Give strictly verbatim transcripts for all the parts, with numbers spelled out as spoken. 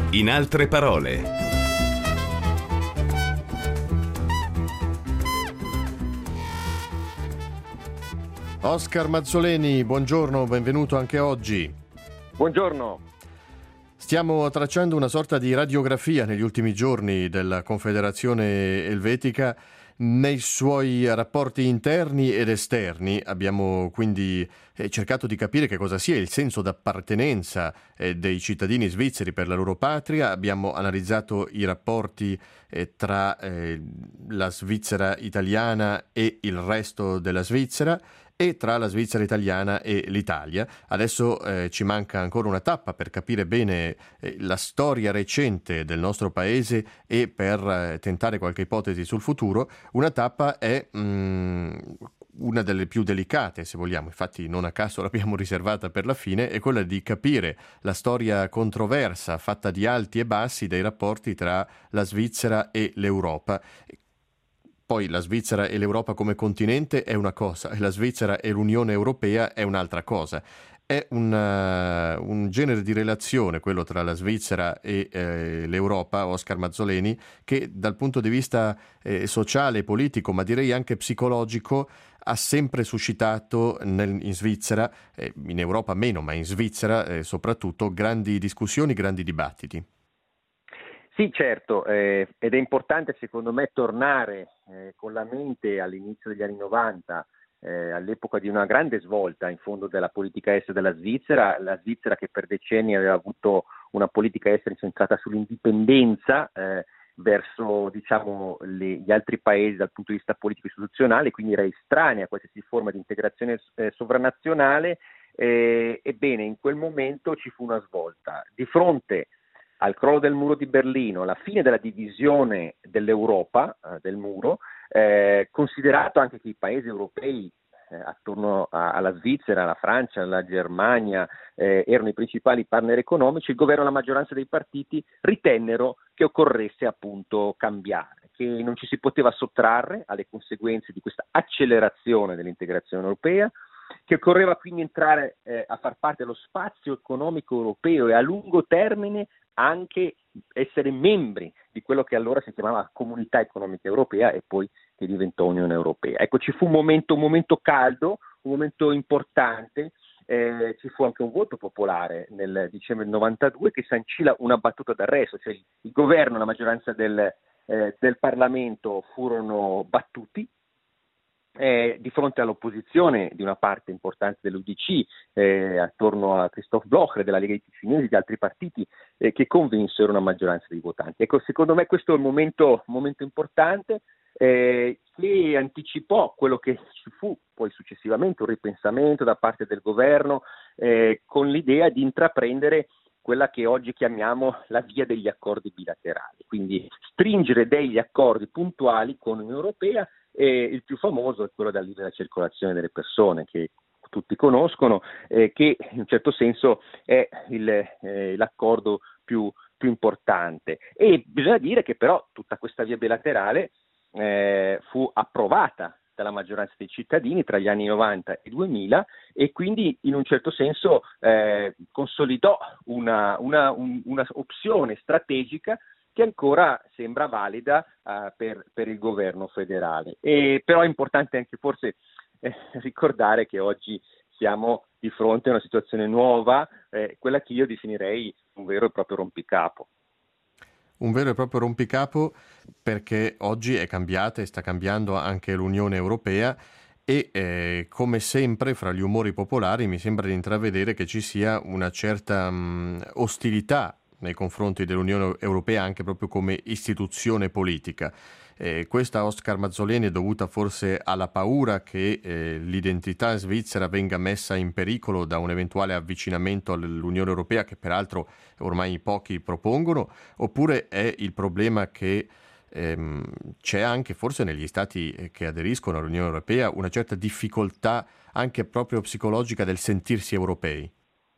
In altre parole. Oscar Mazzoleni, buongiorno, benvenuto anche oggi. Buongiorno. Stiamo tracciando una sorta di radiografia negli ultimi giorni della Confederazione Elvetica nei suoi rapporti interni ed esterni. Abbiamo quindi eh, cercato di capire che cosa sia il senso d'appartenenza eh, dei cittadini svizzeri per la loro patria. Abbiamo analizzato i rapporti eh, tra eh, la Svizzera italiana e il resto della Svizzera e tra la Svizzera italiana e l'Italia. Adesso eh, ci manca ancora una tappa per capire bene eh, la storia recente del nostro paese e per eh, tentare qualche ipotesi sul futuro. Una tappa è mh, una delle più delicate, se vogliamo, infatti non a caso l'abbiamo riservata per la fine, è quella di capire la storia controversa, fatta di alti e bassi, dei rapporti tra la Svizzera e l'Europa. Poi la Svizzera e l'Europa come continente è una cosa, e la Svizzera e l'Unione Europea è un'altra cosa. È una, un genere di relazione, quello tra la Svizzera e eh, l'Europa, Oscar Mazzoleni, che dal punto di vista eh, sociale, politico, ma direi anche psicologico, ha sempre suscitato nel, in Svizzera, eh, in Europa meno, ma in Svizzera eh, soprattutto, grandi discussioni, grandi dibattiti. Sì, certo, eh, ed è importante secondo me tornare eh, con la mente all'inizio degli anni novanta, eh, all'epoca di una grande svolta in fondo della politica estera della Svizzera, la Svizzera che per decenni aveva avuto una politica estera incentrata sull'indipendenza eh, verso diciamo, le, gli altri paesi dal punto di vista politico e istituzionale, quindi era estranea a qualsiasi forma di integrazione eh, sovranazionale. Eh, ebbene, in quel momento ci fu una svolta. Di fronte al crollo del muro di Berlino, alla fine della divisione dell'Europa, eh, del muro, eh, considerato anche che i paesi europei eh, attorno a, alla Svizzera, alla Francia, alla Germania eh, erano i principali partner economici, il governo e la maggioranza dei partiti ritennero che occorresse appunto cambiare, che non ci si poteva sottrarre alle conseguenze di questa accelerazione dell'integrazione europea, che occorreva quindi entrare eh, a far parte dello spazio economico europeo e a lungo termine anche essere membri di quello che allora si chiamava Comunità Economica Europea e poi che diventò Unione Europea. Ecco, ci fu un momento, un momento caldo, un momento importante, eh, ci fu anche un voto popolare nel dicembre del novantadue che sancì una battuta d'arresto, cioè il, il governo e la maggioranza del, eh, del Parlamento furono battuti. Eh, di fronte all'opposizione di una parte importante dell'U D C eh, attorno a Christoph Blocher della Lega dei Ticinesi e di altri partiti eh, che convinsero una maggioranza dei votanti. Ecco, secondo me questo è un momento, un momento importante eh, che anticipò quello che ci fu poi successivamente un ripensamento da parte del governo eh, con l'idea di intraprendere quella che oggi chiamiamo la via degli accordi bilaterali, quindi stringere degli accordi puntuali con l'Unione Europea. E il più famoso è quello della libera circolazione delle persone, che tutti conoscono, eh, che in un certo senso è il, eh, l'accordo più, più importante. E bisogna dire che però tutta questa via bilaterale eh, fu approvata dalla maggioranza dei cittadini tra gli anni novanta e duemila e quindi in un certo senso eh, consolidò una, una, un, una opzione strategica che ancora sembra valida uh, per, per il governo federale. E, però è importante anche forse eh, ricordare che oggi siamo di fronte a una situazione nuova, eh, quella che io definirei un vero e proprio rompicapo. Un vero e proprio rompicapo perché oggi è cambiata e sta cambiando anche l'Unione Europea e eh, come sempre fra gli umori popolari mi sembra di intravedere che ci sia una certa mh, ostilità nei confronti dell'Unione Europea anche proprio come istituzione politica. Eh, questa, Oscar Mazzoleni, è dovuta forse alla paura che eh, l'identità svizzera venga messa in pericolo da un eventuale avvicinamento all'Unione Europea, che peraltro ormai pochi propongono, oppure è il problema che ehm, c'è anche forse negli stati che aderiscono all'Unione Europea una certa difficoltà anche proprio psicologica del sentirsi europei?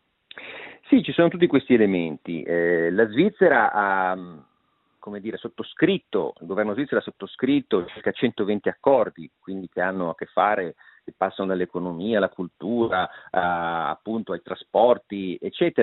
Sì, ci sono tutti questi elementi. Eh, la Svizzera ha, come dire, sottoscritto, il governo svizzero ha sottoscritto circa centoventi accordi, quindi che hanno a che fare, che passano dall'economia alla cultura, a, appunto ai trasporti, eccetera,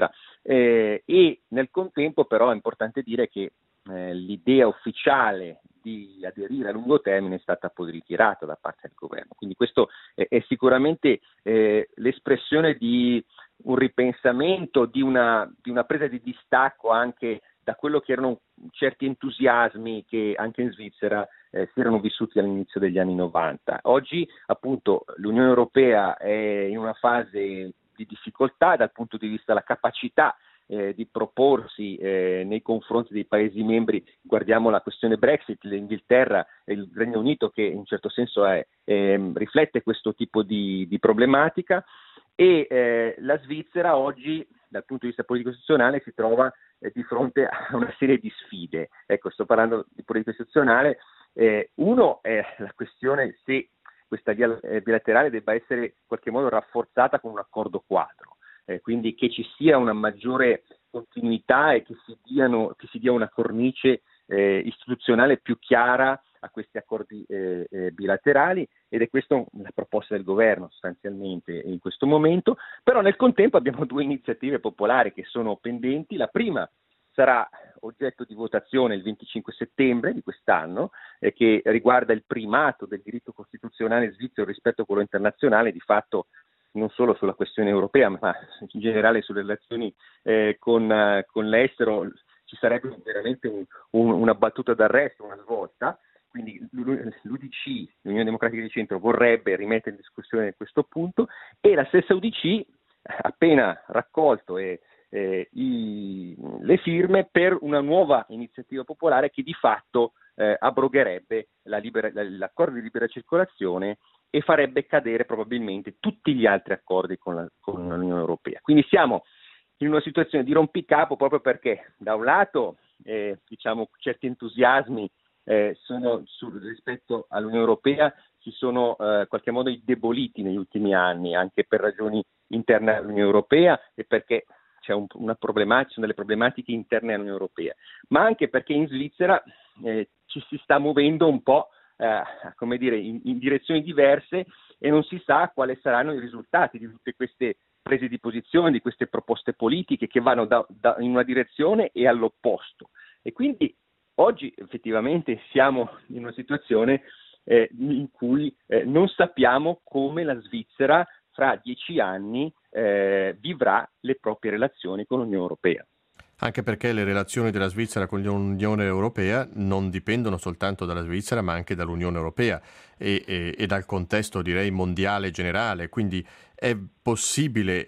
eh, e nel contempo però è importante dire che eh, l'idea ufficiale di aderire a lungo termine è stata poi ritirata da parte del governo. Quindi questo è, è sicuramente eh, l'espressione di un ripensamento, di una, di una presa di distacco anche da quello che erano certi entusiasmi che anche in Svizzera eh, si erano vissuti all'inizio degli anni novanta. Oggi appunto l'Unione Europea è in una fase di difficoltà dal punto di vista della capacità eh, di proporsi eh, nei confronti dei Paesi membri. Guardiamo la questione Brexit, l'Inghilterra e il Regno Unito che in un certo senso è, eh, riflette questo tipo di, di problematica, e eh, la Svizzera oggi dal punto di vista politico-istituzionale si trova eh, di fronte a una serie di sfide. Ecco, sto parlando di politica istituzionale. Eh, uno è la questione se questa via eh, bilaterale debba essere in qualche modo rafforzata con un accordo quadro, eh, quindi che ci sia una maggiore continuità e che si, diano, che si dia una cornice eh, istituzionale più chiara a questi accordi eh, eh, bilaterali, ed è questa la proposta del governo sostanzialmente in questo momento. Però nel contempo abbiamo due iniziative popolari che sono pendenti. La prima sarà oggetto di votazione il venticinque settembre di quest'anno, eh, che riguarda il primato del diritto costituzionale svizzero rispetto a quello internazionale, di fatto non solo sulla questione europea, ma in generale sulle relazioni eh, con, uh, con l'estero. Ci sarebbe veramente un, un, una battuta d'arresto, una svolta. Quindi l'U D C, l'Unione Democratica di Centro, vorrebbe rimettere in discussione questo punto, e la stessa U D C appena raccolto e, eh, i, le firme per una nuova iniziativa popolare che di fatto eh, abrogherebbe la libera, l'accordo di libera circolazione e farebbe cadere probabilmente tutti gli altri accordi con, la, con l'Unione Europea. Quindi siamo in una situazione di rompicapo, proprio perché da un lato eh, diciamo certi entusiasmi Eh, sono su, rispetto all'Unione Europea si sono eh, in qualche modo indeboliti negli ultimi anni, anche per ragioni interne all'Unione Europea e perché c'è un, una problematica, sono delle problematiche interne all'Unione Europea, ma anche perché in Svizzera eh, ci si sta muovendo un po' eh, come dire, in, in direzioni diverse, e non si sa quali saranno i risultati di tutte queste prese di posizione, di queste proposte politiche che vanno da, da, in una direzione e all'opposto. E quindi oggi effettivamente siamo in una situazione eh, in cui eh, non sappiamo come la Svizzera fra dieci anni eh, vivrà le proprie relazioni con l'Unione Europea. Anche perché le relazioni della Svizzera con l'Unione Europea non dipendono soltanto dalla Svizzera, ma anche dall'Unione Europea e, e, e dal contesto, direi, mondiale generale. Quindi è possibile,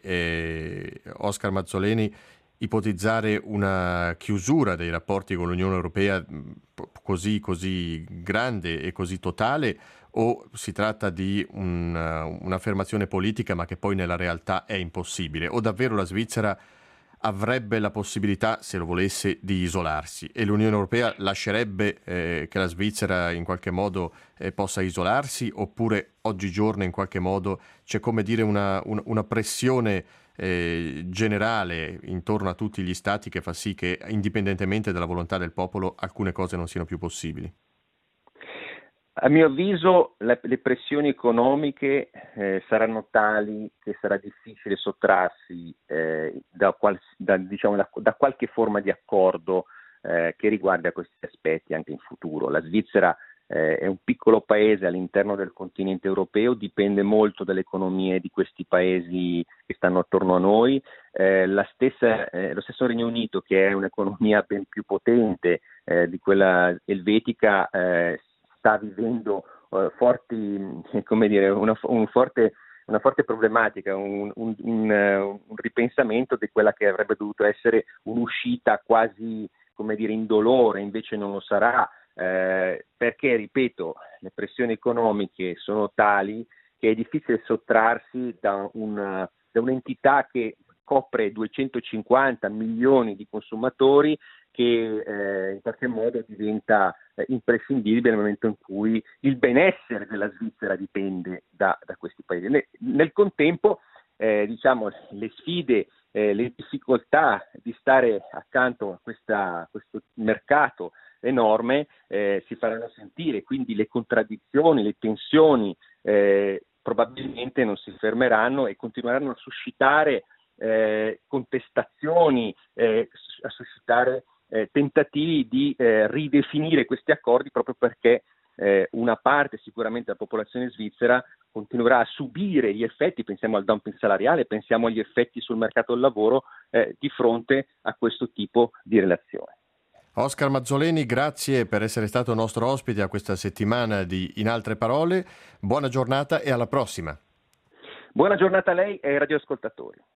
eh, Oscar Mazzoleni, ipotizzare una chiusura dei rapporti con l'Unione Europea così, così grande e così totale, o si tratta di un, un'affermazione politica ma che poi nella realtà è impossibile? O davvero la Svizzera avrebbe la possibilità, se lo volesse, di isolarsi, e l'Unione Europea lascerebbe eh, che la Svizzera in qualche modo eh, possa isolarsi, oppure oggigiorno in qualche modo c'è, come dire, una, un, una pressione eh, generale intorno a tutti gli stati che fa sì che, indipendentemente dalla volontà del popolo, alcune cose non siano più possibili? A mio avviso le, le pressioni economiche eh, saranno tali che sarà difficile sottrarsi eh, da, qual, da, diciamo, da, da qualche forma di accordo eh, che riguarda questi aspetti anche in futuro. La Svizzera eh, è un piccolo paese all'interno del continente europeo, dipende molto dalle economie di questi paesi che stanno attorno a noi. Eh, la stessa, eh, lo stesso Regno Unito, che è un'economia ben più potente eh, di quella elvetica, eh, sta vivendo uh, forti, come dire, una, un forte, una forte problematica, un, un, un, uh, un ripensamento di quella che avrebbe dovuto essere un'uscita quasi, come dire, indolore, invece non lo sarà, eh, perché, ripeto, le pressioni economiche sono tali che è difficile sottrarsi da, una, da un'entità che copre duecentocinquanta milioni di consumatori, che eh, in qualche modo diventa eh, imprescindibile nel momento in cui il benessere della Svizzera dipende da, da questi paesi. Nel, nel contempo, eh, diciamo, le sfide, eh, le difficoltà di stare accanto a, questa, a questo mercato enorme eh, si faranno sentire, quindi le contraddizioni, le tensioni eh, probabilmente non si fermeranno e continueranno a suscitare eh, contestazioni, eh, a suscitare eh, tentativi di eh, ridefinire questi accordi, proprio perché eh, una parte sicuramente della popolazione svizzera continuerà a subire gli effetti, pensiamo al dumping salariale, pensiamo agli effetti sul mercato del lavoro eh, di fronte a questo tipo di relazione. Oscar Mazzoleni, grazie per essere stato nostro ospite a questa settimana di In Altre Parole. Buona giornata e alla prossima. Buona giornata a lei e ai radioascoltatori.